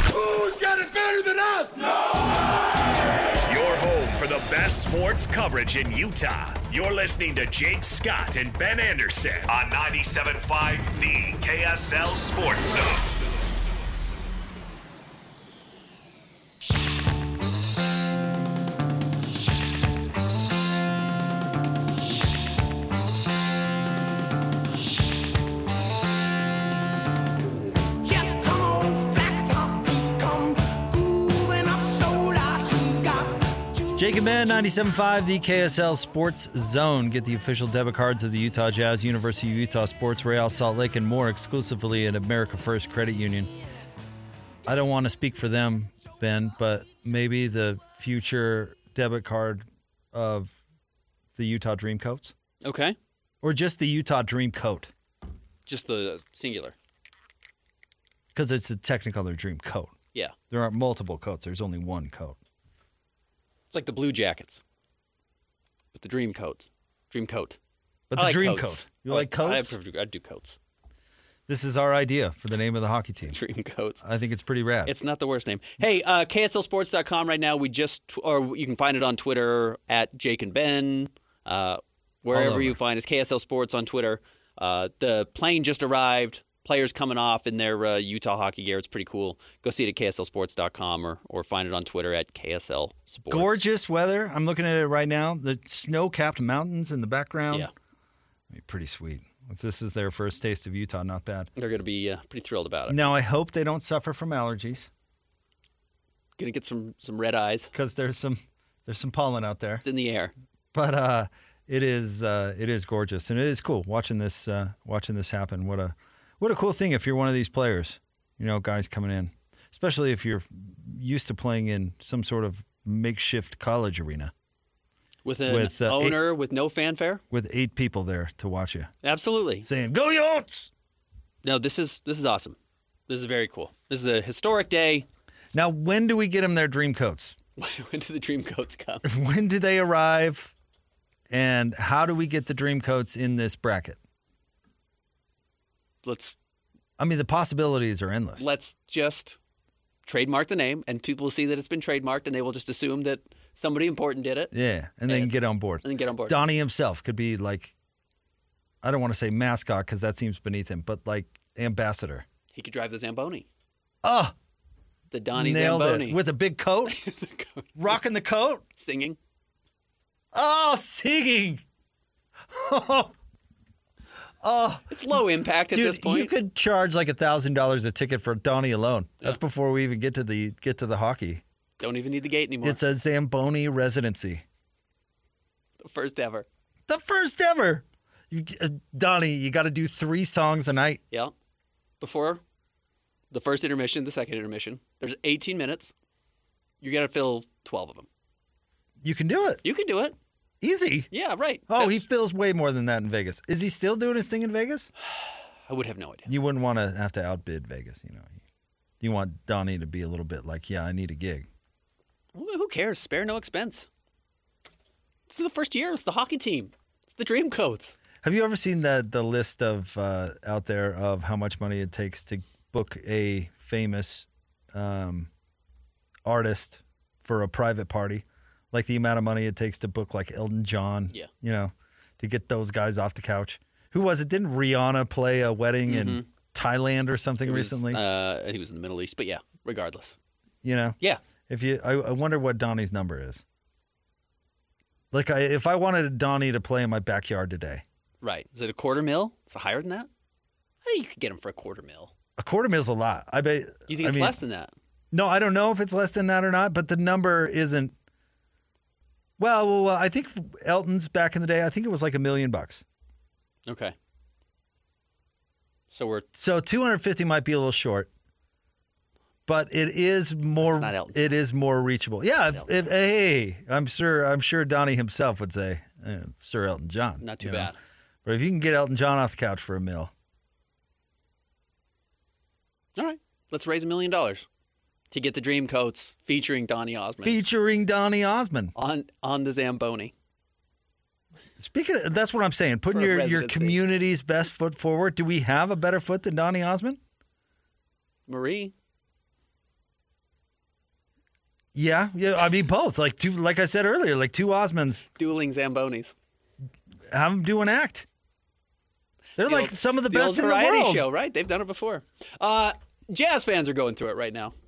Who's got it better than us? Your home for the best sports coverage in Utah. You're listening to Jake Scott and Ben Anderson on 97.5 The KSL Sports Zone. Jake and Ben, 97.5, the KSL Sports Zone. Get the official debit cards of the Utah Jazz, University of Utah Sports, Real Salt Lake, and more exclusively at America First Credit Union. I don't want to speak for them, Ben, but maybe the future debit card of the Utah Dream Coats? Okay. Or just the Utah Dream Coat? Just the singular. Because it's a technicolor Dream Coat. Yeah. There aren't multiple coats. There's only one coat. It's like the Blue Jackets. But the Dream Coats. Dream Coat. But I the like Dream coats. Coat. You like coats? I'd do coats. This is our idea for the name of the hockey team. Dream Coats. I think it's pretty rad. It's not the worst name. Hey, KSLSports.com right now. Or you can find it on Twitter at Jake and Ben. Wherever you find us. KSL Sports on Twitter. The plane just arrived. Players coming off in their Utah hockey gear. It's pretty cool. Go see it at KSLSports.com or find it on Twitter at KSL Sports. Gorgeous weather. I'm looking at it right now. The snow-capped mountains in the background. Yeah. Pretty sweet. If this is their first taste of Utah, not bad. They're going to be pretty thrilled about it. Now, I hope they don't suffer from allergies. Going to get some red eyes. Because there's some pollen out there. It's in the air. But it is gorgeous, and it is cool watching this happen. What a cool thing if you're one of these players, guys coming in, especially if you're used to playing in some sort of makeshift college arena. With an owner with no fanfare? With 8 people there to watch you. Absolutely. Saying, "Go Yotes!" No, this is awesome. This is very cool. This is a historic day. Now, when do we get them their dream coats? When do the dream coats come? When do they arrive? And how do we get the dream coats in this bracket? The possibilities are endless. Let's just trademark the name, and people will see that it's been trademarked, and they will just assume that somebody important did it. Yeah, and then get on board. And then get on board. Donnie himself could be like, I don't want to say mascot because that seems beneath him, but like ambassador. He could drive the Zamboni. Oh, the Donnie nailed Zamboni. It. With a big coat? Rocking the coat? Singing. Oh, singing. It's low impact at this point. You could charge like $1,000 a ticket for Donnie alone. That's before we even get to the hockey. Don't even need the gate anymore. It's a Zamboni residency. The first ever. The first ever. Donnie, you got to do 3 songs a night. Yeah. Before the first intermission, the second intermission. There's 18 minutes. You got to fill 12 of them. You can do it. You can do it. Easy. Yeah, right. Oh, he fills way more than that in Vegas. Is he still doing his thing in Vegas? I would have no idea. You wouldn't want to have to outbid Vegas, You want Donnie to be a little bit like, I need a gig. Well, who cares? Spare no expense. This is the first year. It's the hockey team. It's the Dream Coats. Have you ever seen the list of out there of how much money it takes to book a famous artist for a private party? Like the amount of money it takes to book like Elton John, to get those guys off the couch. Who was it? Didn't Rihanna play a wedding in Thailand or something recently? He was in the Middle East, but yeah, regardless. Yeah. I wonder what Donnie's number is. Like if I wanted Donnie to play in my backyard today. Right. Is it $250,000? Is it higher than that? I think you could get him for $250,000. $250,000's a lot. I bet. You think it's less than that? No, I don't know if it's less than that or not, but the number isn't. Well, I think Elton's back in the day, I think it was like $1 million. Okay. So 250 might be a little short, but it is more. It's not Elton. It is more reachable. Yeah. Hey, I'm sure Donnie himself would say, Sir Elton John. Not too bad. But if you can get Elton John off the couch for $1 million. All right. Let's raise $1 million to get the Dream Coats featuring Donnie Osmond. On the Zamboni. Speaking of, that's what I'm saying. Putting your community's best foot forward. Do we have a better foot than Donnie Osmond? Marie. Yeah. I mean, both. Like I said earlier, like two Osmonds. Dueling Zambonis. Have them do an act. They're like some of the best in the world. Variety show, right? They've done it before. Jazz fans are going through it right now.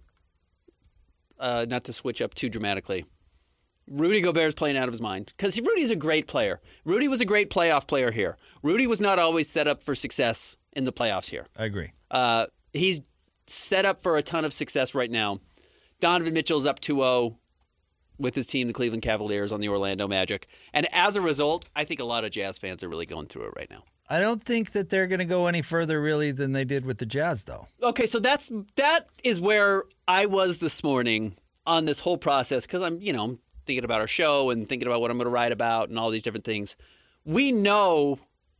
Not to switch up too dramatically. Rudy Gobert's playing out of his mind because Rudy's a great player. Rudy was a great playoff player here. Rudy was not always set up for success in the playoffs here. I agree. He's set up for a ton of success right now. Donovan Mitchell's up 2-0 with his team, the Cleveland Cavaliers, on the Orlando Magic. And as a result, I think a lot of Jazz fans are really going through it right now. I don't think that they're going to go any further, really, than they did with the Jazz, though. Okay, so that is where I was this morning on this whole process because I'm thinking about our show and thinking about what I'm going to write about and all these different things. We know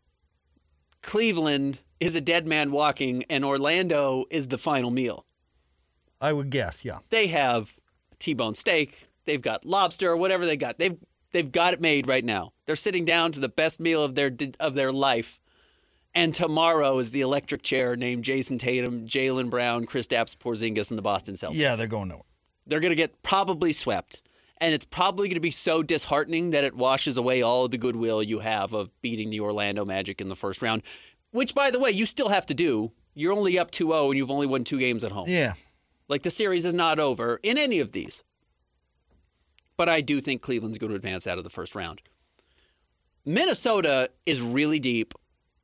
Cleveland is a dead man walking and Orlando is the final meal. I would guess, yeah. They have T-bone steak. They've got lobster or whatever they got. They've got it made right now. They're sitting down to the best meal of their life. And tomorrow is the electric chair named Jason Tatum, Jaylen Brown, Kristaps Porzingis, and the Boston Celtics. Yeah, they're going nowhere. They're going to get probably swept. And it's probably going to be so disheartening that it washes away all of the goodwill you have of beating the Orlando Magic in the first round, which, by the way, you still have to do. You're only up 2-0 and you've only won 2 games at home. Yeah. Like the series is not over in any of these. But I do think Cleveland's going to advance out of the first round. Minnesota is really deep.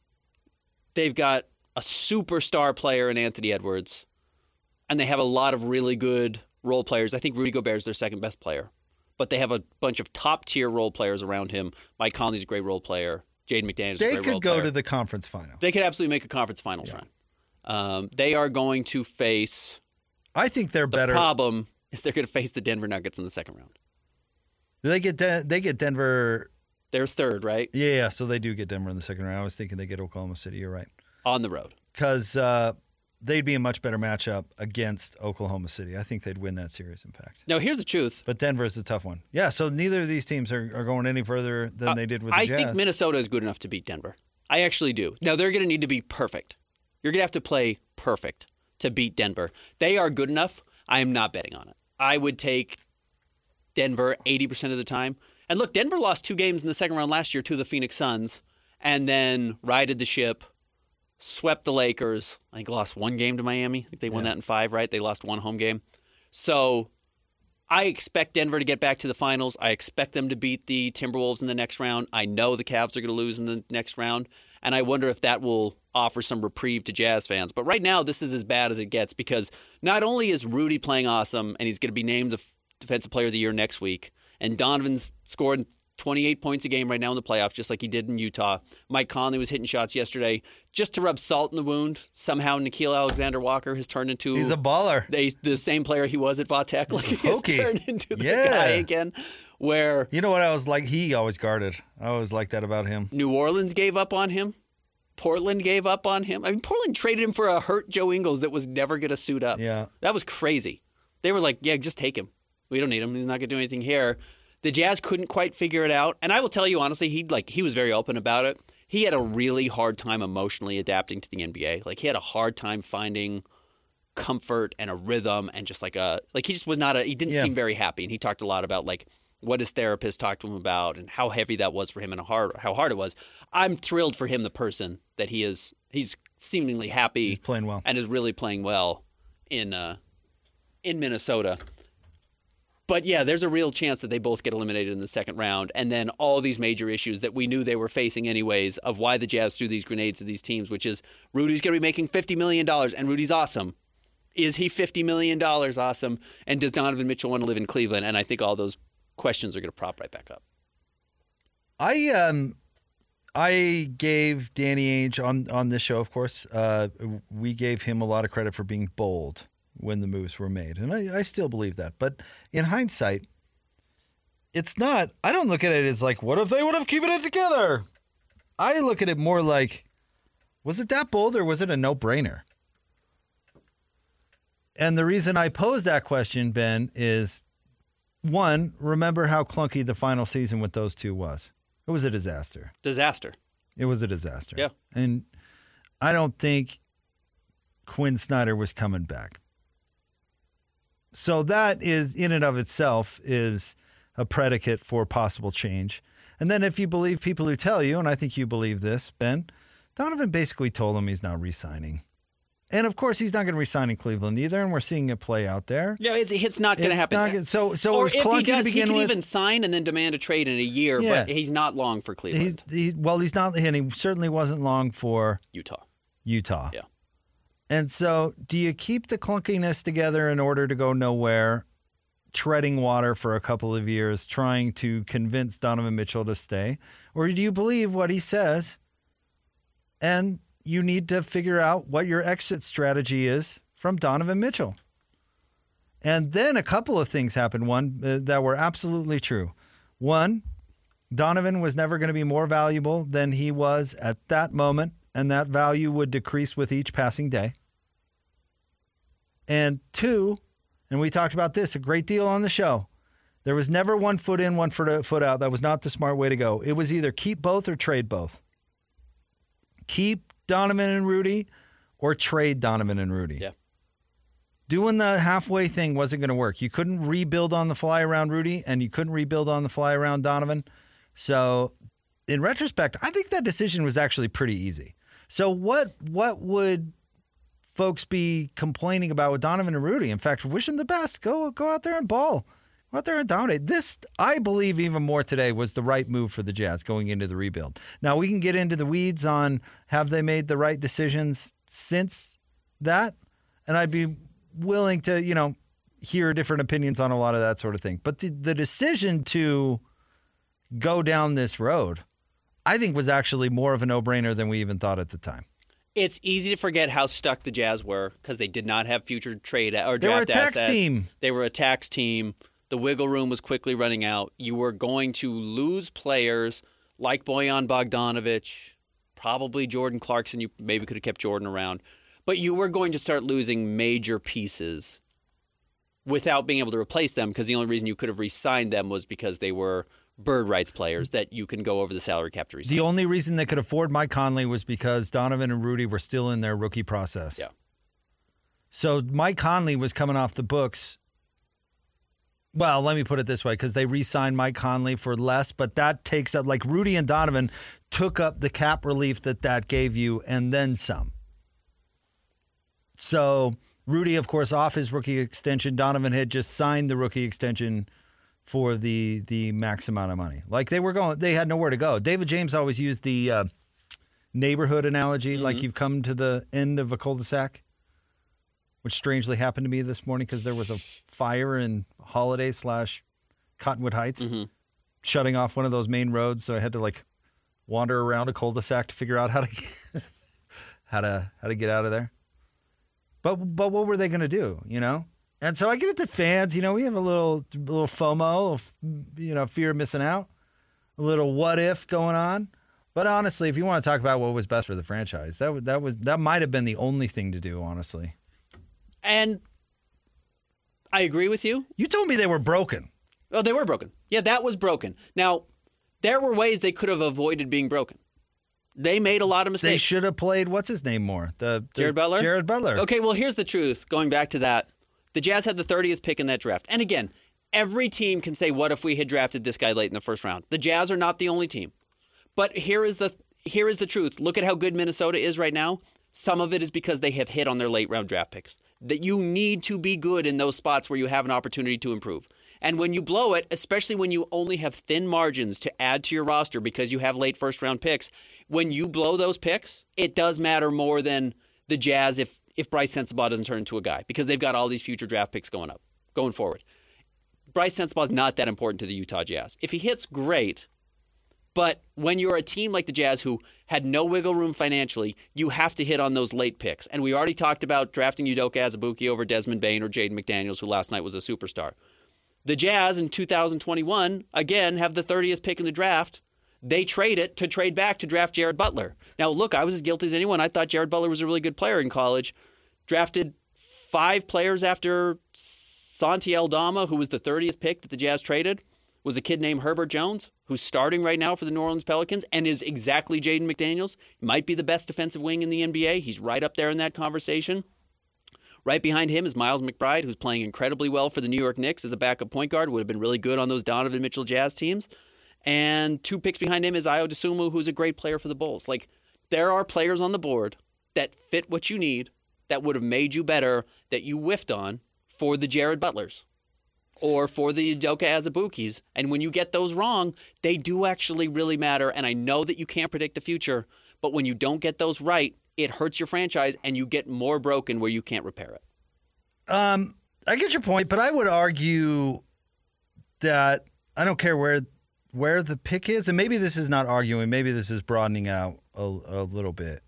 They've got a superstar player in Anthony Edwards, and they have a lot of really good role players. I think Rudy Gobert is their second best player, but they have a bunch of top-tier role players around him. Mike Conley's a great role player. Jaden McDaniels is a great role player. They could go to the conference final. They could absolutely make a conference finals run. They are going to face... I think they're better. The problem is they're going to face the Denver Nuggets in the second round. Do they get Denver... They're third, right? Yeah, so they do get Denver in the second round. I was thinking they get Oklahoma City. You're right. On the road. Because they'd be a much better matchup against Oklahoma City. I think they'd win that series, in fact. Now, here's the truth. But Denver is a tough one. Yeah, so neither of these teams are going any further than they did with the Jazz. I think Minnesota is good enough to beat Denver. I actually do. Now, they're going to need to be perfect. You're going to have to play perfect to beat Denver. They are good enough. I am not betting on it. I would take Denver 80% of the time. And look, Denver lost 2 games in the second round last year to the Phoenix Suns and then righted the ship, swept the Lakers. I think lost 1 game to Miami. I think they won that in 5, right? They lost 1 home game. So I expect Denver to get back to the finals. I expect them to beat the Timberwolves in the next round. I know the Cavs are going to lose in the next round. And I wonder if that will offer some reprieve to Jazz fans. But right now, this is as bad as it gets because not only is Rudy playing awesome and he's going to be named the Defensive Player of the Year next week, and Donovan's scoring 28 points a game right now in the playoffs, just like he did in Utah. Mike Conley was hitting shots yesterday. Just to rub salt in the wound, somehow Nickeil Alexander-Walker has turned into... He's a baller. The same player he was at Vautech. Like he's turned into the Yeah. guy again. Where... You know what I was like? He always guarded. I always liked that about him. New Orleans gave up on him. Portland gave up on him. I mean, Portland traded him for a hurt Joe Ingles that was never going to suit up. Yeah. That was crazy. They were like, yeah, just take him. We don't need him. He's not going to do anything here. The Jazz couldn't quite figure it out. And I will tell you honestly, he was very open about it. He had a really hard time emotionally adapting to the NBA. Like he had a hard time finding comfort and a rhythm and just he just was not he didn't seem very happy. And he talked a lot about like what his therapist talked to him about and how heavy that was for him and how hard it was. I'm thrilled for him, the person that he is. He's seemingly happy. He's playing well. And is really playing well in Minnesota. But yeah, there's a real chance that they both get eliminated in the second round. And then all these major issues that we knew they were facing anyways of why the Jazz threw these grenades at these teams, which is Rudy's going to be making $50 million and Rudy's awesome. Is he $50 million awesome? And does Donovan Mitchell want to live in Cleveland? And I think all those questions are going to prop right back up. I gave Danny Ainge on this show, of course. We gave him a lot of credit for being bold when the moves were made. And I still believe that. But in hindsight, it's not, I don't look at it as like, what if they would have kept it together? I look at it more like, was it that bold or was it a no-brainer? And the reason I pose that question, Ben, is, one, remember how clunky the final season with those two was. It was a disaster. It was a disaster. Yeah. And I don't think Quinn Snyder was coming back. So that is, in and of itself, is a predicate for possible change. And then if you believe people who tell you, and I think you believe this, Ben, Donovan basically told him he's not re-signing. And, of course, he's not going to re-sign in Cleveland either, and we're seeing it play out there. Yeah, it's not going to happen. So it or was if clunky he does, to begin he can with. even sign and then demand a trade in a year, but he's not long for Cleveland. He's not, and he certainly wasn't long for Utah. Yeah. And so do you keep the clunkiness together in order to go nowhere, treading water for a couple of years, trying to convince Donovan Mitchell to stay? Or do you believe what he says and you need to figure out what your exit strategy is from Donovan Mitchell? And then a couple of things happened. One, that were absolutely true. One, Donovan was never going to be more valuable than he was at that moment, and that value would decrease with each passing day. And two, and we talked about this a great deal on the show, there was never one foot in, one foot out. That was not the smart way to go. It was either keep both or trade both. Keep Donovan and Rudy or trade Donovan and Rudy. Yeah. Doing the halfway thing wasn't going to work. You couldn't rebuild on the fly around Rudy, and you couldn't rebuild on the fly around Donovan. So in retrospect, I think that decision was actually pretty easy. So what would folks be complaining about with Donovan and Rudy? In fact, wish them the best. Go out there and ball. Go out there and dominate. This, I believe even more today, was the right move for the Jazz going into the rebuild. Now, we can get into the weeds on have they made the right decisions since that, and I'd be willing to, hear different opinions on a lot of that sort of thing. But the decision to go down this road, I think, was actually more of a no-brainer than we even thought at the time. It's easy to forget how stuck the Jazz were because they did not have future trade or They were a draft assets. tax team. They were a tax team. The wiggle room was quickly running out. You were going to lose players like Bojan Bogdanovic, probably Jordan Clarkson. You maybe could have kept Jordan around. But you were going to start losing major pieces without being able to replace them because the only reason you could have re-signed them was because they were bird rights players that you can go over the salary cap to re-sign. The only reason they could afford Mike Conley was because Donovan and Rudy were still in their rookie process. Yeah. So Mike Conley was coming off the books. Well, let me put it this way, because they re-signed Mike Conley for less, but that takes up, like Rudy and Donovan took up the cap relief that gave you and then some. So Rudy, of course, off his rookie extension. Donovan had just signed the rookie extension for the max amount of money. Like they had nowhere to go. David James always used the neighborhood analogy, like you've come to the end of a cul-de-sac, which strangely happened to me this morning because there was a fire in Holiday / Cottonwood Heights, shutting off one of those main roads. So I had to wander around a cul-de-sac to figure out how to get out of there. But what were they going to do, And so I get it to fans, we have a little FOMO, fear of missing out, a little what if going on. But honestly, if you want to talk about what was best for the franchise, that might have been the only thing to do, honestly. And I agree with you. You told me they were broken. Oh, they were broken. Yeah, that was broken. Now, there were ways they could have avoided being broken. They made a lot of mistakes. They should have played, what's his name more? Jared Butler? Jared Butler. Okay, well, here's the truth. Going back to that, the Jazz had the 30th pick in that draft. And again, every team can say, what if we had drafted this guy late in the first round? The Jazz are not the only team. But here is the truth. Look at how good Minnesota is right now. Some of it is because they have hit on their late round draft picks. That you need to be good in those spots where you have an opportunity to improve. And when you blow it, especially when you only have thin margins to add to your roster because you have late first round picks, when you blow those picks, it does matter more than the Jazz if Bryce Sensabaugh doesn't turn into a guy because they've got all these future draft picks going forward. Bryce Sensabaugh is not that important to the Utah Jazz. If he hits, great. But when you're a team like the Jazz who had no wiggle room financially, you have to hit on those late picks. And we already talked about drafting Udoka Azubuike over Desmond Bane or Jaden McDaniels, who last night was a superstar. The Jazz in 2021, again, have the 30th pick in the draft. They trade it to trade back to draft Jared Butler. Now, look, I was as guilty as anyone. I thought Jared Butler was a really good player in college. Drafted 5 players after Santi Aldama, who was the 30th pick that the Jazz traded, was a kid named Herbert Jones, who's starting right now for the New Orleans Pelicans and is exactly Jaden McDaniels. He might be the best defensive wing in the NBA. He's right up there in that conversation. Right behind him is Miles McBride, who's playing incredibly well for the New York Knicks as a backup point guard. Would have been really good on those Donovan Mitchell Jazz teams. And 2 picks behind him is Ayo Dosunmu, who's a great player for the Bulls. Like, there are players on the board that fit what you need, that would have made you better, that you whiffed on for the Jared Butlers or for the Udoka Azubukis. And when you get those wrong, they do actually really matter. And I know that you can't predict the future, but when you don't get those right, it hurts your franchise and you get more broken where you can't repair it. I get your point, but I would argue that I don't care where the pick is, and maybe this is not arguing, maybe this is broadening out a little bit.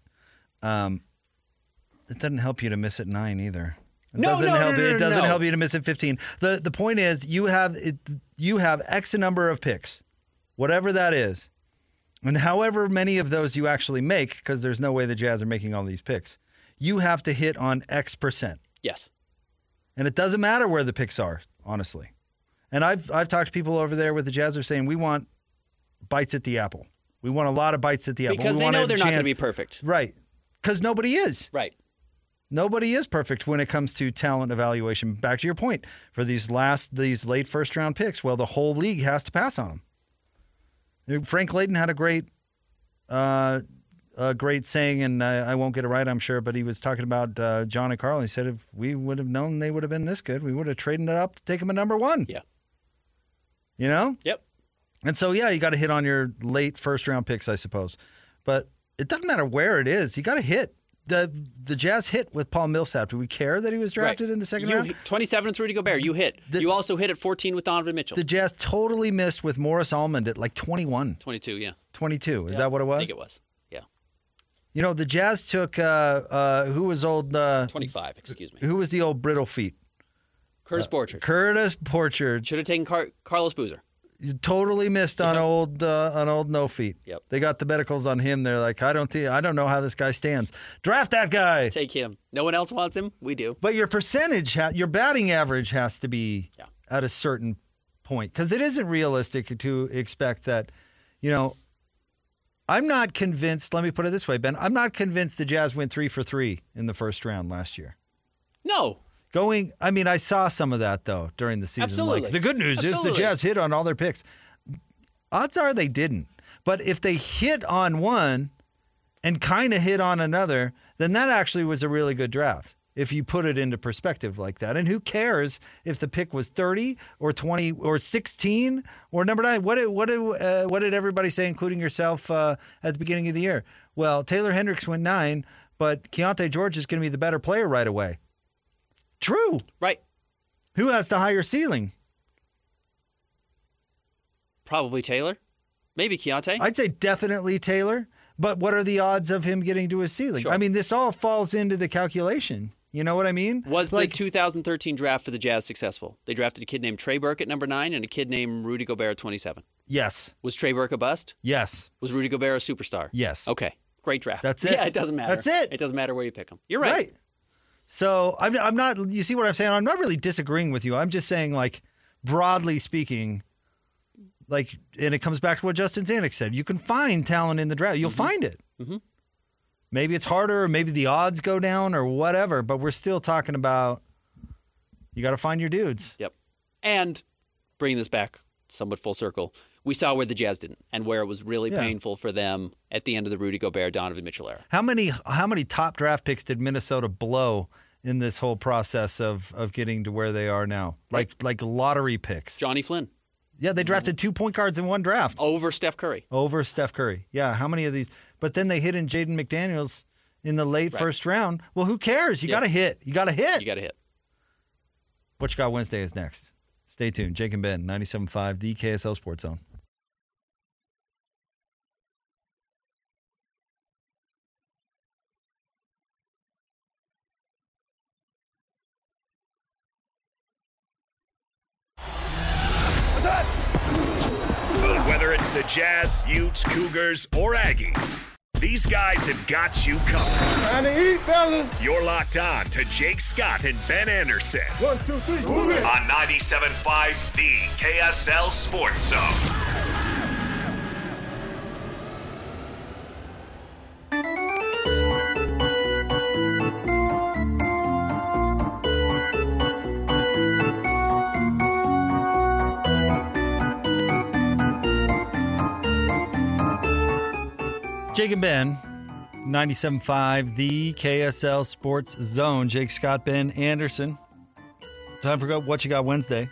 It doesn't help you to miss at 9 either. It doesn't help you to miss at 15. The point is you have X number of picks, whatever that is, and however many of those you actually make, because there's no way the Jazz are making all these picks, you have to hit on X%. Yes. And it doesn't matter where the picks are, honestly. And I've talked to people over there with the Jazz are saying we want bites at the apple. We want a lot of bites at the apple. Because they know they're not going to be perfect. Right. Because nobody is. Right. Nobody is perfect when it comes to talent evaluation. Back to your point, for these late first round picks, well, the whole league has to pass on them. Frank Layden had a great saying, and I won't get it right, I'm sure, but he was talking about John and Carl. He said, if we would have known they would have been this good, we would have traded it up to take them at number 1. Yeah. You know? Yep. And so, yeah, you got to hit on your late first round picks, I suppose. But it doesn't matter where it is. You got to hit. The Jazz hit with Paul Millsap. Do we care that he was drafted in the second round? 27 with Rudy Gobert. You hit. You also hit at 14 with Donovan Mitchell. The Jazz totally missed with Morris Almond at like 21. 22, yeah. 22. Is that what it was? I think it was. Yeah. You know, the Jazz took who was old? 25, excuse me. Who was the old brittle feet? Curtis Borchard. Curtis Borchard. Should have taken Carlos Boozer. You totally missed on old no feet. Yep. They got the medicals on him. They're like, I don't know how this guy stands. Draft that guy. Take him. No one else wants him. We do. But your percentage, your batting average has to be at a certain point, because it isn't realistic to expect that. You know, I'm not convinced. Let me put it this way, Ben. I'm not convinced the Jazz went 3 for 3 in the first round last year. No. I saw some of that, though, during the season. Absolutely. Like, the good news is the Jazz hit on all their picks. Odds are they didn't. But if they hit on one and kind of hit on another, then that actually was a really good draft, if you put it into perspective like that. And who cares if the pick was 30 or 20 or 16 or number 9? What did everybody say, including yourself, at the beginning of the year? Well, Taylor Hendricks went 9, but Keontae George is going to be the better player right away. True. Right. Who has the higher ceiling? Probably Taylor. Maybe Keontae. I'd say definitely Taylor. But what are the odds of him getting to his ceiling? Sure. I mean, this all falls into the calculation. You know what I mean? Was the 2013 draft for the Jazz successful? They drafted a kid named Trey Burke at number 9 and a kid named Rudy Gobert at 27. Yes. Was Trey Burke a bust? Yes. Was Rudy Gobert a superstar? Yes. Okay. Great draft. That's it. Yeah, it doesn't matter. That's it. It doesn't matter where you pick them. You're right. Right. So I'm not, you see what I'm saying? I'm not really disagreeing with you. I'm just saying, like, broadly speaking, like, and it comes back to what Justin Zanuck said. You can find talent in the draft. You'll find it. Mm-hmm. Maybe it's harder, or maybe the odds go down or whatever, but we're still talking about you got to find your dudes. Yep. And bringing this back somewhat full circle, we saw where the Jazz didn't and where it was really painful for them at the end of the Rudy Gobert, Donovan Mitchell era. How many top draft picks did Minnesota blow in this whole process of getting to where they are now? Like lottery picks. Johnny Flynn. Yeah, they drafted 2 point guards in one draft. Over Steph Curry. Yeah, how many of these? But then they hit in Jaden McDaniels in the late first round. Well, who cares? You got to hit. You got to hit. What You Got Wednesday is next. Stay tuned. Jake and Ben, 97.5, the KSL Sports Zone. Whether it's the Jazz, Utes, Cougars, or Aggies, these guys have got you covered. Time to eat, fellas. You're locked on to Jake Scott and Ben Anderson. 1, 2, 3, move it. On 97.5, the KSL Sports Zone. Jake and Ben, 97.5, the KSL Sports Zone. Jake, Scott, Ben Anderson. Time for What You Got Wednesday,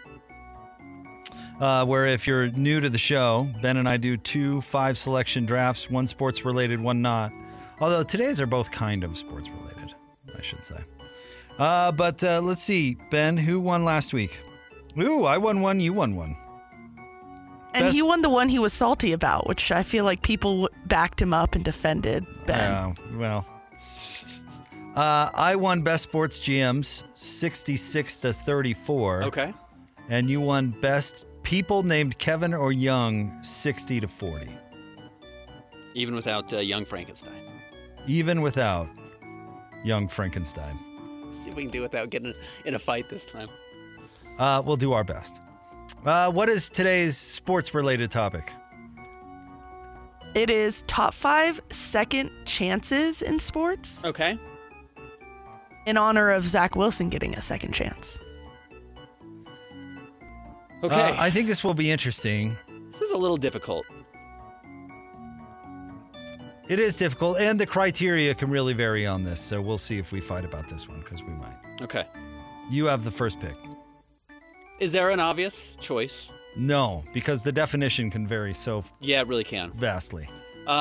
where if you're new to the show, Ben and I do 2 5-selection drafts, one sports-related, one not. Although today's are both kind of sports-related, I should say. But let's see. Ben, who won last week? Ooh, I won one, you won one. And he won the one he was salty about, which I feel like people backed him up and defended Ben. Well, I won Best Sports GMs 66-34. Okay. And you won Best People Named Kevin or Young 60-40. Even without Young Frankenstein. Even without Young Frankenstein. See if we can do it without getting in a fight this time. We'll do our best. What is today's sports-related topic? It is top 5 second chances in sports. Okay. In honor of Zach Wilson getting a second chance. Okay. I think this will be interesting. This is a little difficult. It is difficult, and the criteria can really vary on this, so we'll see if we fight about this one, because we might. Okay. You have the first pick. Is there an obvious choice? No, because the definition can vary so Yeah, it really can. vastly.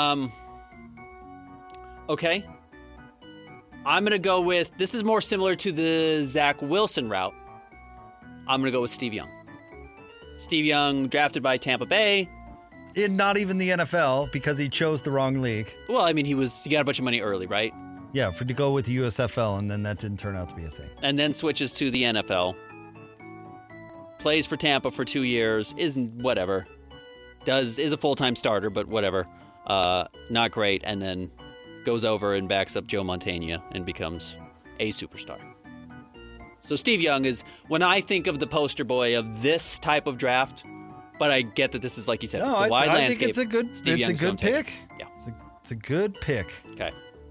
Okay. I'm going to go with, this is more similar to the Zach Wilson route. I'm going to go with Steve Young. Steve Young, drafted by Tampa Bay. Not even the NFL, because he chose the wrong league. Well, I mean, he got a bunch of money early, right? Yeah, to go with the USFL, and then that didn't turn out to be a thing. And then switches to the NFL. Plays for Tampa for 2 years. Isn't whatever. Is a full-time starter, but whatever. Not great. And then goes over and backs up Joe Montana and becomes a superstar. So Steve Young is, when I think of the poster boy of this type of draft, but I get that this is, like you said, it's a wide landscape. I think it's a good, pick. Yeah. It's a good pick. Okay.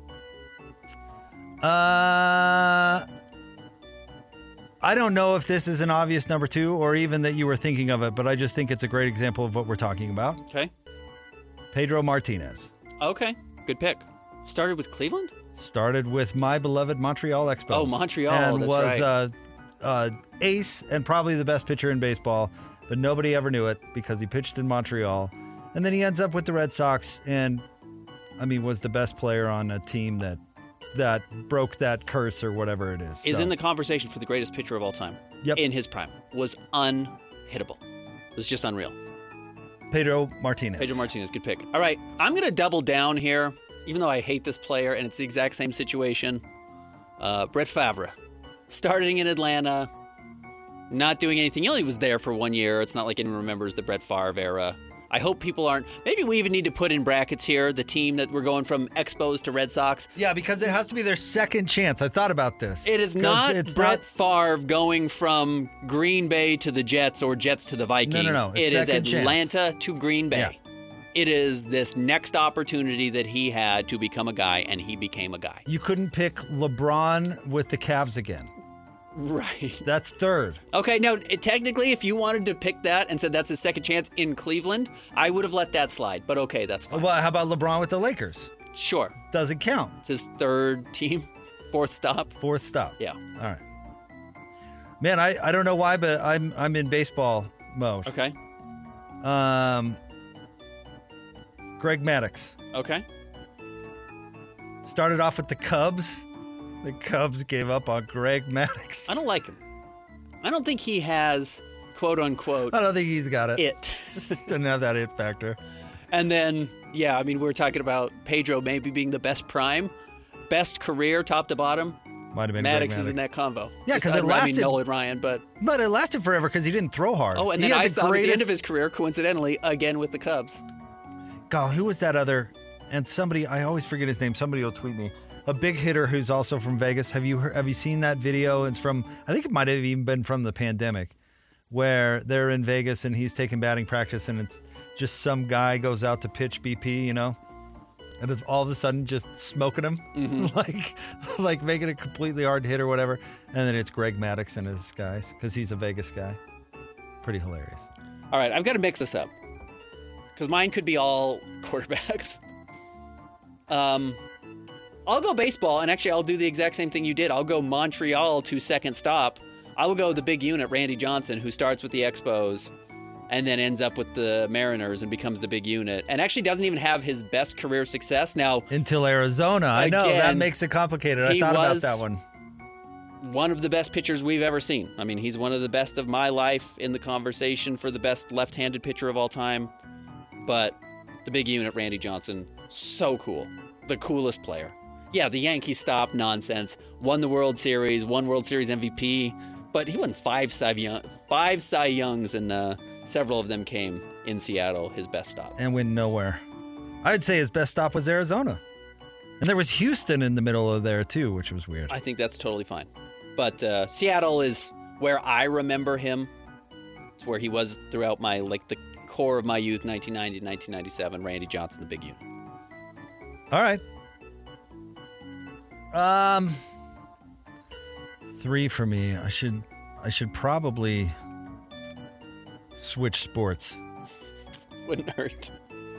I don't know if this is an obvious number 2 or even that you were thinking of it, but I just think it's a great example of what we're talking about. Okay. Pedro Martinez. Okay. Good pick. Started with Cleveland? Started with my beloved Montreal Expos. Oh, Montreal, and that's was ace and probably the best pitcher in baseball, but nobody ever knew it because he pitched in Montreal. And then he ends up with the Red Sox and, was the best player on a team that broke that curse or whatever it is. Is in the conversation for the greatest pitcher of all time. Yep. In his prime. Was unhittable. Was just unreal. Pedro Martinez, good pick. All right, I'm going to double down here, even though I hate this player and it's the exact same situation. Brett Favre. Starting in Atlanta, not doing anything. He only was there for 1 year. It's not like anyone remembers the Brett Favre era. I hope people aren't. Maybe we even need to put in brackets here the team that we're going from Expos to Red Sox. Yeah, because it has to be their second chance. I thought about this. It is not Brett Favre going from Green Bay to the Jets or Jets to the Vikings. No. It is Atlanta chance. to Green Bay. Yeah. It is this next opportunity that he had to become a guy, and he became a guy. You couldn't pick LeBron with the Cavs again. Right. That's third. Okay, now, technically, if you wanted to pick that and said that's his second chance in Cleveland, I would have let that slide. But okay, that's fine. Well, how about LeBron with the Lakers? Sure. Doesn't count. It's his third team, fourth stop. Fourth stop. Yeah. All right. Man, I don't know why, but I'm in baseball mode. Okay. Greg Maddux. Okay. Started off with the Cubs. The Cubs gave up on Greg Maddux. I don't like him. I don't think he has, quote unquote, I don't think he's got it. Doesn't have that it factor. And then, yeah, we're talking about Pedro maybe being the best prime, best career, top to bottom. Might have been Maddux is in that convo. Yeah, because it lasted. Nolan Ryan, but it lasted forever because he didn't throw hard. Oh, and then I saw him at the end of his career, coincidentally, again with the Cubs. God, who was that other? And somebody, I always forget his name. Somebody will tweet me. A big hitter who's also from Vegas. Have you seen that video? It's from, I think it might have even been from the pandemic, where they're in Vegas and he's taking batting practice and it's just some guy goes out to pitch BP, and all of a sudden just smoking him, like making it completely hard to hit or whatever. And then it's Greg Maddux and his guys because he's a Vegas guy. Pretty hilarious. All right, I've got to mix this up because mine could be all quarterbacks. I'll go baseball, and actually I'll do the exact same thing you did. I'll go Montreal to second stop. I will go the big unit, Randy Johnson, who starts with the Expos and then ends up with the Mariners and becomes the big unit, and actually doesn't even have his best career success. Now, until Arizona. I know, that makes it complicated. I thought about that one. One of the best pitchers we've ever seen. I mean, he's one of the best of my life, in the conversation for the best left-handed pitcher of all time. But the big unit, Randy Johnson, so cool. The coolest player. Yeah, the Yankees stop, nonsense. Won the World Series, won World Series MVP. But he won five Cy Youngs, and several of them came in Seattle, his best stop. And went nowhere. I'd say his best stop was Arizona. And there was Houston in the middle of there, too, which was weird. I think that's totally fine. But Seattle is where I remember him. It's where he was throughout my, the core of my youth, 1990 to 1997. Randy Johnson, the big unit. All right. 3 for me. I should probably switch sports. Wouldn't hurt.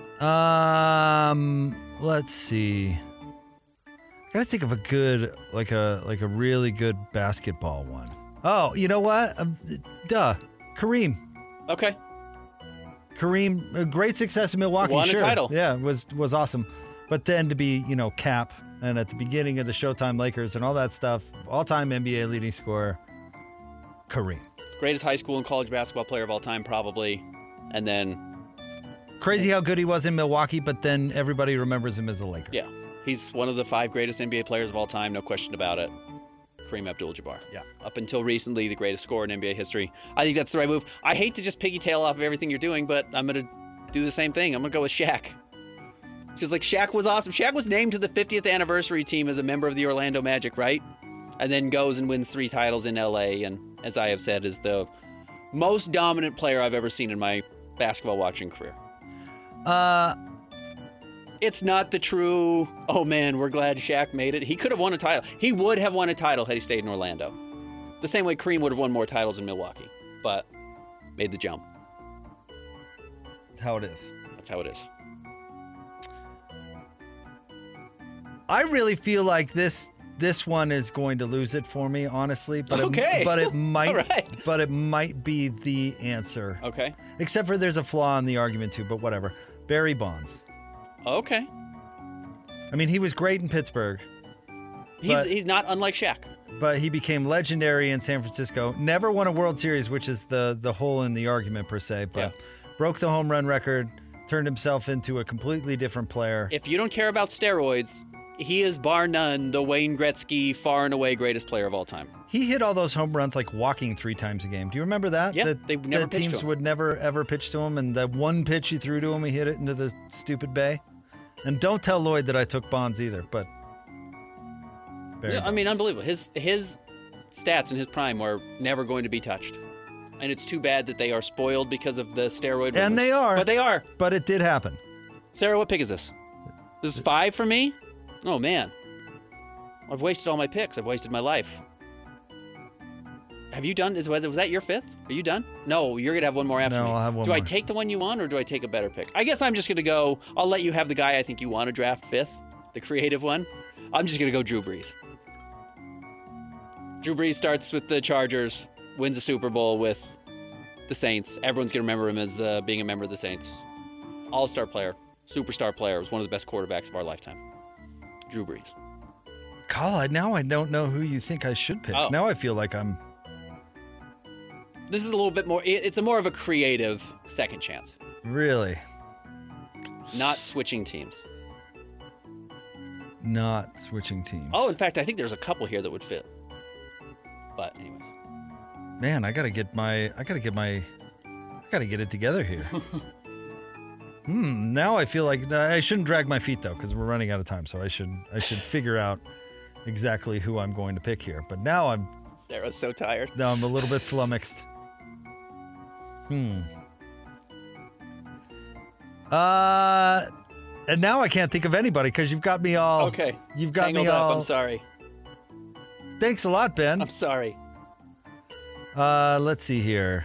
Let's see. I gotta think of a good, like a really good basketball one. Oh, you know what? Kareem. Okay. Kareem, a great success in Milwaukee. Won a title. Yeah, was awesome. But then to be, Cap, and at the beginning of the Showtime Lakers and all that stuff, all-time NBA leading scorer, Kareem. Greatest high school and college basketball player of all time, probably. And then... Crazy how good he was in Milwaukee, but then everybody remembers him as a Laker. Yeah. He's one of the 5 greatest NBA players of all time, no question about it. Kareem Abdul-Jabbar. Yeah. Up until recently, the greatest scorer in NBA history. I think that's the right move. I hate to just piggy-tail off of everything you're doing, but I'm going to do the same thing. I'm going to go with Shaq. Just Shaq was awesome. Shaq was named to the 50th anniversary team as a member of the Orlando Magic, right? And then goes and wins 3 titles in LA, and as I have said, is the most dominant player I've ever seen in my basketball watching career. It's not the true, oh man, we're glad Shaq made it. He could have won a title. He would have won a title had he stayed in Orlando. The same way Kareem would have won more titles in Milwaukee, but made the jump. That's how it is. That's how it is. I really feel like this one is going to lose it for me, honestly. But okay. It might. All right. But it might be the answer. Okay. Except for there's a flaw in the argument too. But whatever. Barry Bonds. Okay. I mean, he was great in Pittsburgh. He's not unlike Shaq. But he became legendary in San Francisco. Never won a World Series, which is the hole in the argument per se. But broke the home run record. Turned himself into a completely different player. If you don't care about steroids, he is bar none the Wayne Gretzky far and away greatest player of all time. He hit all those home runs walking 3 times a game. Do you remember that? Yeah, they never pitched to him. Teams would never ever pitch to him, and that one pitch he threw to him, he hit it into the stupid bay. And don't tell Lloyd that I took Bonds either, but I mean, unbelievable. His stats in his prime are never going to be touched. And it's too bad that they are spoiled because of the steroid rumors. And they are. But they are. But it did happen. Sarah, what pick is this? This is 5 for me? Oh, man. I've wasted all my picks. I've wasted my life. Have you done? Was that your 5th? Are you done? No, you're going to have one more after me. No, I'll have one Do more. I take the one you want, or do I take a better pick? I guess I'm just going to go, I'll let you have the guy I think you want to draft 5th, the creative one. I'm just going to go Drew Brees. Drew Brees starts with the Chargers, wins a Super Bowl with the Saints. Everyone's going to remember him as being a member of the Saints. All-star player, superstar player, was one of the best quarterbacks of our lifetime. Drew Brees. God, now I don't know who you think I should pick. Oh. Now I feel like I'm... This is a little bit more, it's a more of a creative second chance. Really? Not switching teams. Not switching teams. Oh, in fact, I think there's a couple here that would fit. But anyways. Man, I gotta get it together here. Now I feel like I shouldn't drag my feet though, because we're running out of time. So I should figure out exactly who I'm going to pick here. But now Sarah's so tired. Now I'm a little bit flummoxed. And now I can't think of anybody because you've got me all. Okay. You've got Tangled me all. up. I'm sorry. Thanks a lot, Ben. I'm sorry. Let's see here.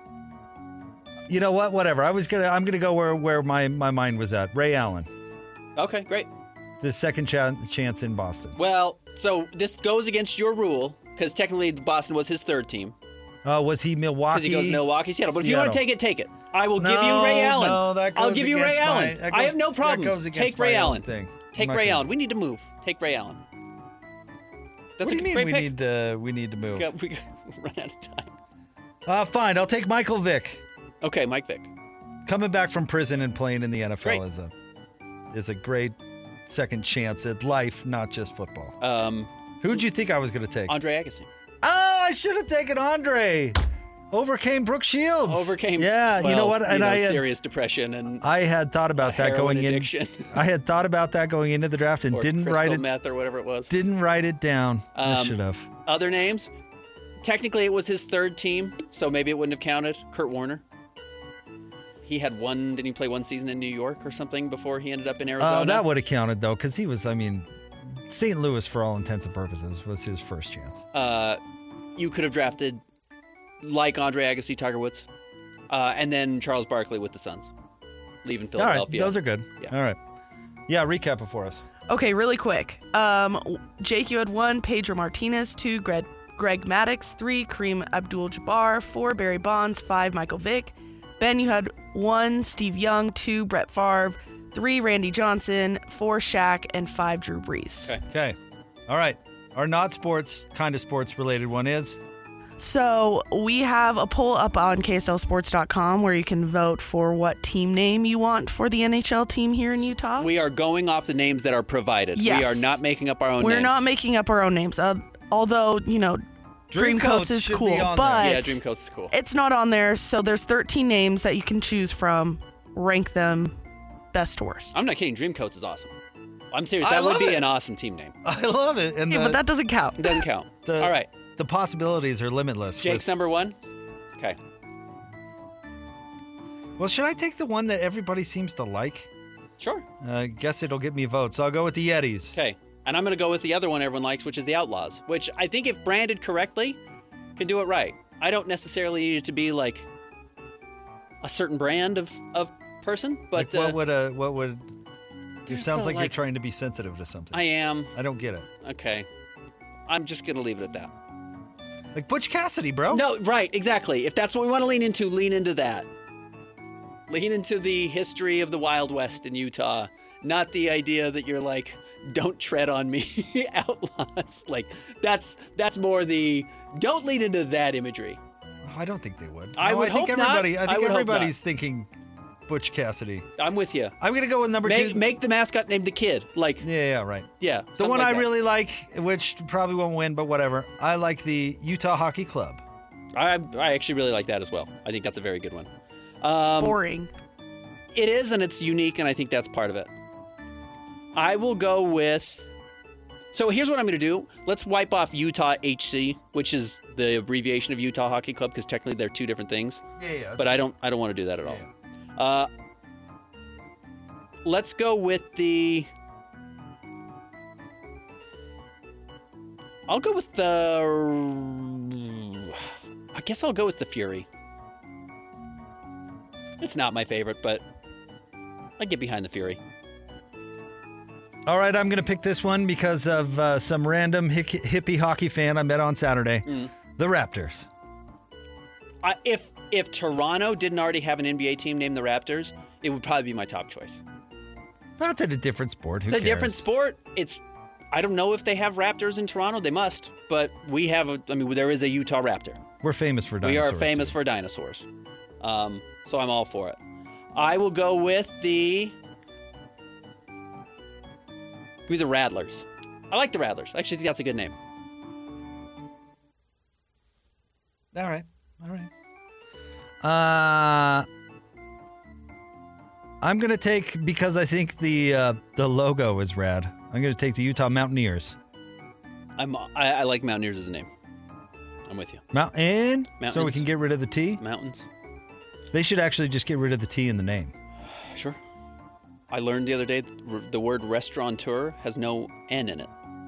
You know what? Whatever. I'm gonna go where my mind was at. Ray Allen. Okay, great. The second chance in Boston. Well, so this goes against your rule because technically Boston was his third team. Was he Milwaukee? Because he goes Milwaukee, Seattle. But if you want to take it, take it. I will give you Ray Allen. No, that goes I'll give you Ray Allen. I have no problem. That goes against take Ray my own Allen. Thing. Take Ray Allen. We need to move. Take Ray Allen. That's what do you great mean pick. we need to move? We got run out of time. Fine. I'll take Michael Vick. Okay, Mike Vick. Coming back from prison and playing in the NFL Great. is a great second chance at life, not just football. Who'd you think I was going to take? Andre Agassi. Oh, I should have taken Andre. Overcame Brooke Shields. Yeah, well, you know what? And I had serious depression and I had thought about that going addiction. in. I had thought about that going into the draft and or didn't crystal write it. meth or whatever it was. Didn't write it down. I should have. Other names? Technically, it was his third team, so maybe it wouldn't have counted. Kurt Warner. He had didn't he play one season in New York or something before he ended up in Arizona? That would have counted, though, because he was, St. Louis, for all intents and purposes, was his first chance. You could have drafted, like Andre Agassi, Tiger Woods, and then Charles Barkley with the Suns, leaving Philadelphia. All right, those are good. Yeah. All right. Yeah, recap it for us. Okay, really quick. Jake, you had 1, Pedro Martinez, 2, Greg Maddux, 3, Kareem Abdul-Jabbar, 4, Barry Bonds, 5, Michael Vick. Ben, you had 1, Steve Young, 2, Brett Favre, 3, Randy Johnson, 4, Shaq, and 5, Drew Brees. Okay. All right. Our not sports, kind of sports related one is? So we have a poll up on KSLSports.com where you can vote for what team name you want for the NHL team here in Utah. We are going off the names that are provided. Yes. We are not making up our own names. We're not making up our own names. Although, Dreamcoats is cool, but yeah, Dreamcoats is cool. It's not on there, so there's 13 names that you can choose from. Rank them best to worst. I'm not kidding. Dreamcoats is awesome. I'm serious. That would be an awesome team name. I love it. And but that doesn't count. It doesn't count. All right. The possibilities are limitless. Jake's number 1? Okay. Well, should I take the one that everybody seems to like? Sure. I guess it'll get me votes. So I'll go with the Yetis. Okay. And I'm going to go with the other one everyone likes, which is the Outlaws, which I think if branded correctly, can do it right. I don't necessarily need it to be like a certain brand of person, but like what would it sounds like you're trying to be sensitive to something. I am. I don't get it. Okay. I'm just going to leave it at that. Like Butch Cassidy, bro. No, right, exactly. If that's what we want to lean into that. Lean into the history of the Wild West in Utah, not the idea that you're like, don't tread on me, outlaws. Like, that's more the, don't lean into that imagery. I don't think they would. I think everybody's thinking Butch Cassidy. I'm with you. I'm going to go with number 2. Make the mascot named the Kid. Like, yeah, right. Yeah. The one like I really like, which probably won't win, but whatever. I like the Utah Hockey Club. I actually really like that as well. I think that's a very good one. Boring. It is, and it's unique, and I think that's part of it. I will go with... So here's what I'm going to do. Let's wipe off Utah HC, which is the abbreviation of Utah Hockey Club, because technically they're two different things. Yeah. But I don't want to do that at all. Let's go with the... I'll go with the... I guess I'll go with the Fury. It's not my favorite, but I get behind the Fury. All right, I'm going to pick this one because of some random hippie hockey fan I met on Saturday. The Raptors. If Toronto didn't already have an NBA team named the Raptors, it would probably be my top choice. That's a different sport. Who It's a cares? different sport. I don't know if they have Raptors in Toronto. They must, but we have. There is a Utah Raptor. We're famous for dinosaurs. We are famous for dinosaurs. So I'm all for it. I will go with the Rattlers. I like the Rattlers. I actually think that's a good name. All right. I'm going to take, because I think the logo is rad, I'm going to take the Utah Mountaineers. I like Mountaineers as a name. I'm with you. Mountains. So we Mountains. can get rid of the T? Mountains. They should actually just get rid of the T in the name. Sure. I learned the other day the word restaurateur has no N in it.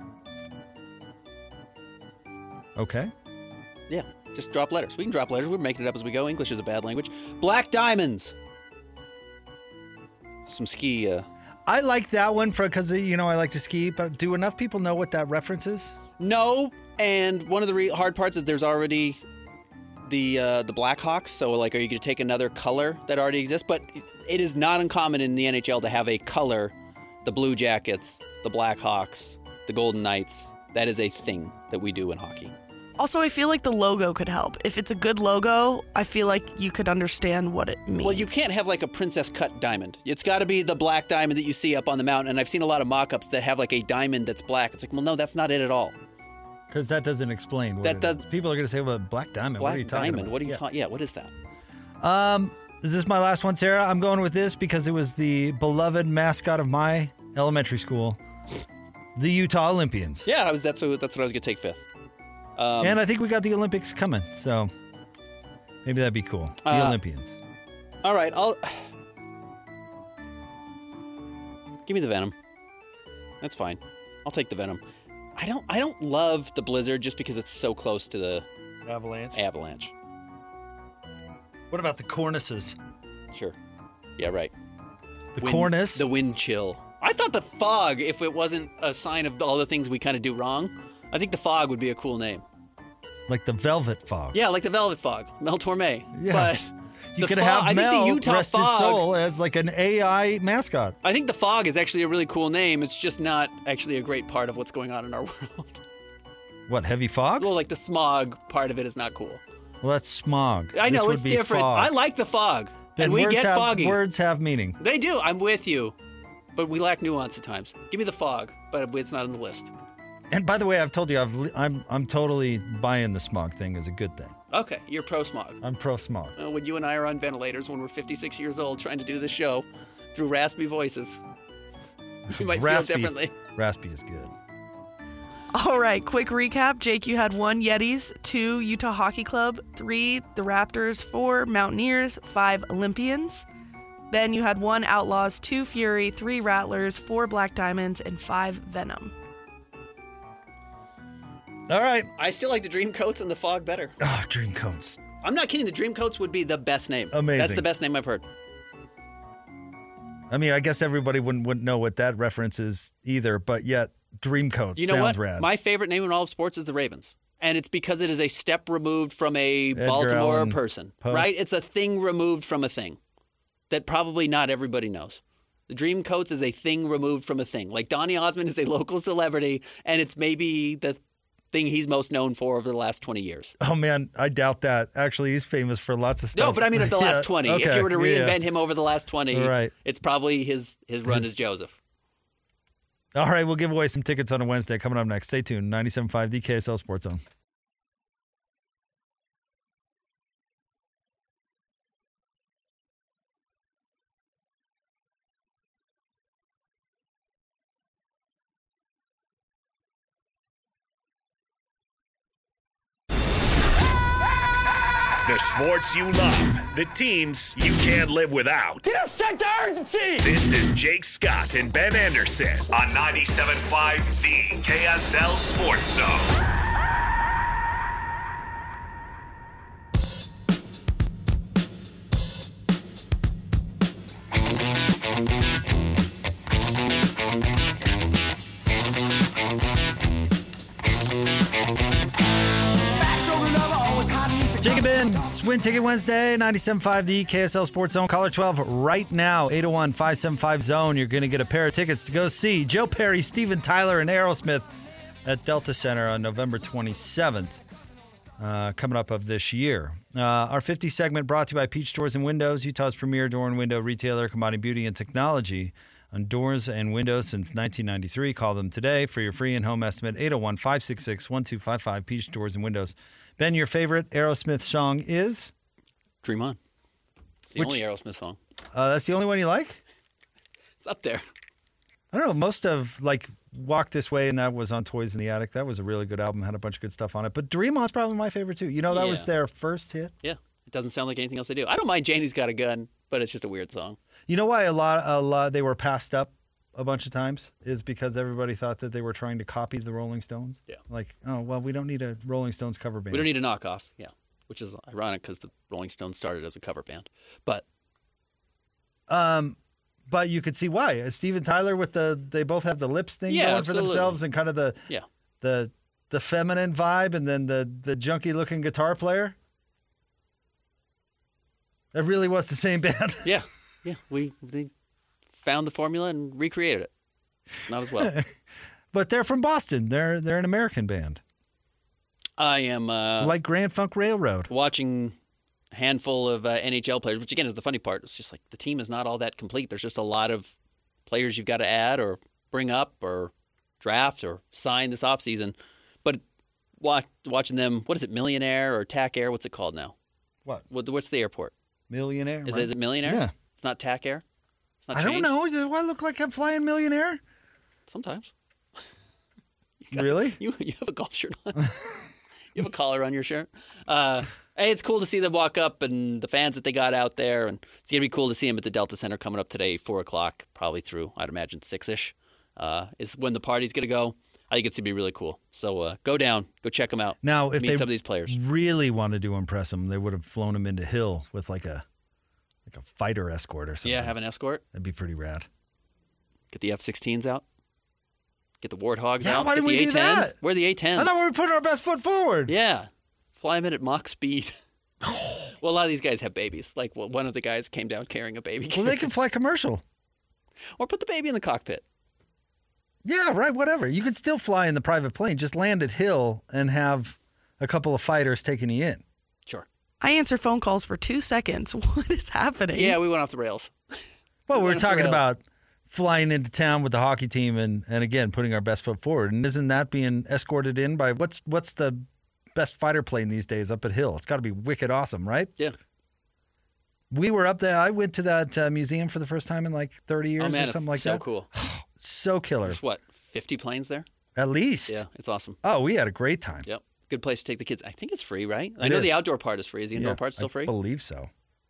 Okay. Yeah, just drop letters. We can drop letters. We're making it up as we go. English is a bad language. Black Diamonds. Some ski. I like that one because I like to ski. But do enough people know what that reference is? No, and one of the hard parts is there's already the Blackhawks. So, like, are you going to take another color that already exists? But it is not uncommon in the NHL to have a color, the Blue Jackets, the Blackhawks, the Golden Knights. That is a thing that we do in hockey. Also, I feel like the logo could help. If it's a good logo, I feel like you could understand what it means. Well, you can't have like a princess cut diamond. It's got to be the black diamond that you see up on the mountain. And I've seen a lot of mock-ups that have like a diamond that's black. It's like, well, no, that's not it at all. Because that doesn't explain what That it does- is. People are going to say, well, black diamond. What are you Black talking diamond. about? What are you talking? Yeah, what is that? Is this my last one, Sarah? I'm going with this because it was the beloved mascot of my elementary school, the Utah Olympians. Yeah, that's what I was going to take fifth. And I think we got the Olympics coming, so maybe that'd be cool. The Olympians. All right, give me the Venom. That's fine. I'll take the Venom. I don't love the Blizzard just because it's so close to the Avalanche. What about the cornices? Sure. Yeah, right. The cornice? The wind chill. I thought the fog, if it wasn't a sign of all the things we kind of do wrong, I think the fog would be a cool name. Like the velvet fog. Yeah, like the Velvet Fog, Mel Torme. Yeah. But You the could fog, have I Mel, think the Utah rest Fog. his soul, as like an AI mascot. I think the fog is actually a really cool name. It's just not actually a great part of what's going on in our world. What, heavy fog? Well, like the smog part of it is not cool. Well, that's smog. I know, This would it's be different. fog. I like the fog. Ben, And we words get have, foggy. Words have meaning. They do. I'm with you. But we lack nuance at times. Give me the fog, but it's not on the list. And by the way, I've told you, I'm totally buying the smog thing as a good thing. Okay, you're pro smog. I'm pro smog. When you and I are on ventilators when we're 56 years old trying to do this show through raspy voices, you might feel differently. Raspy is good. All right, quick recap. Jake, you had 1 Yetis, 2 Utah Hockey Club, 3 the Raptors, 4 Mountaineers, 5 Olympians. Ben, you had 1 Outlaws, 2 Fury, 3 Rattlers, 4 Black Diamonds, and 5 Venom. All right. I still like the Dreamcoats and the fog better. Oh, Dreamcoats. I'm not kidding. The Dreamcoats would be the best name. Amazing. That's the best name I've heard. I mean, I guess everybody wouldn't know what that reference is either, but yet Dreamcoats You know sounds what? rad. My favorite name in all of sports is the Ravens. And it's because it is a step removed from a Edgar Baltimore Allan person, Poe. right? It's a thing removed from a thing that probably not everybody knows. The Dreamcoats is a thing removed from a thing. Like Donny Osmond is a local celebrity, and it's maybe the thing he's most known for over the last 20 years. Oh, man, I doubt that. Actually, he's famous for lots of stuff. No, but I mean of the last 20. If okay, you were to reinvent him over the last 20, Right. it's probably his run as Joseph. All right, we'll give away some tickets on a Wednesday. Coming up next. Stay tuned. 97.5, the KSL Sports Zone. The sports you love, the teams you can't live without. Get a sense of urgency! This is Jake Scott and Ben Anderson on 97.5 The KSL Sports Zone. Jacob in, Win Ticket Wednesday, 97.5 the KSL Sports Zone. Caller 12 right now, 801-575-ZONE. You're going to get a pair of tickets to go see Joe Perry, Steven Tyler, and Aerosmith at Delta Center on November 27th, coming up of this year. Our 50 segment brought to you by Peach Doors and Windows, Utah's premier door and window retailer, combining beauty and technology on doors and windows since 1993. Call them today for your free in-home estimate, 801-566-1255, Peach Doors and Windows. Ben, your favorite Aerosmith song is? Dream On. It's the only Aerosmith song. That's the only one you like? It's up there. I don't know. Most of, like, Walk This Way, and that was on Toys in the Attic. That was a really good album. Had a bunch of good stuff on it. But Dream On's probably my favorite, too. You know, that was Yeah. their first hit. Yeah. It doesn't sound like anything else they do. I don't mind Janie's Got a Gun, but it's just a weird song. You know why a lot they were passed up a bunch of times is because everybody thought that they were trying to copy the Rolling Stones. Yeah. Like, oh, well, we don't need a Rolling Stones cover band. We don't need a knockoff. Yeah. Which is ironic because the Rolling Stones started as a cover band. But But you could see why. Steven Tyler with they both have the lips thing Yeah, going absolutely. for themselves and kind of the feminine vibe, and then the junky looking guitar player. It really was the same band. Yeah. They found the formula and recreated it. Not as well. But they're from Boston. They're an American band. I am Like Grand Funk Railroad. watching a handful of NHL players, which again is the funny part. It's just like the team is not all that complete. There's just a lot of players you've got to add or bring up or draft or sign this offseason. But watching them, what is it, Millionaire or TAC Air? What's it called now? What's the airport? Millionaire. Is right? it Millionaire? Yeah. It's not TAC Air? It's not I don't changed? know. Do I look like I'm flying Millionaire? Sometimes. Really? You have a golf shirt on. You have a collar on your shirt. Hey, it's cool to see them walk up and the fans that they got out there. And it's going to be cool to see them at the Delta Center coming up today, 4 o'clock, probably through, I'd imagine, 6-ish is when the party's going to go. I think it's going to be really cool. So go down, go check them out. Now, if meet they some of these players. really wanted to impress them, they would have flown him into Hill with like a fighter escort or something. Yeah, have an escort. That'd be pretty rad. Get the F-16s out. Get the Warthogs Yeah, out. why Get didn't the we do A-10s. that? Where are the A-10s? I thought we were putting our best foot forward. Yeah. Fly them in at Mach speed. Well, a lot of these guys have babies. Like one of the guys came down carrying a baby. Well, they can fly commercial. Or put the baby in the cockpit. Yeah, right, whatever. You could still fly in the private plane. Just land at Hill and have a couple of fighters taking you in. Sure. I answer phone calls for 2 seconds. What is happening? Yeah, we went off the rails. Well, we were went off the talking rails. about flying into town with the hockey team and again, putting our best foot forward. And isn't that being escorted in by what's the best fighter plane these days up at Hill? It's got to be wicked awesome, right? Yeah. We were up there. I went to that museum for the first time in like 30 years Oh, man, or something it's like so that. cool. So killer. There's what, 50 planes there? At least. Yeah, it's awesome. Oh, we had a great time. Yep. Good place to take the kids. I think it's free, right? I It know is. the outdoor part is free. Is the indoor part still I free? believe so.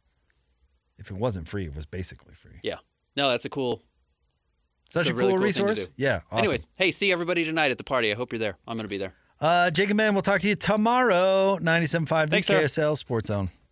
If it wasn't free, it was basically free. Yeah. No, that's a cool. Such It's a a really cool cool thing to resource. do. Yeah. Awesome. Anyways, hey, see everybody tonight at the party. I hope you're there. I'm going to be there. Jake and Ben, we'll talk to you tomorrow. 97.5 Thanks, sir. KSL Sports Zone.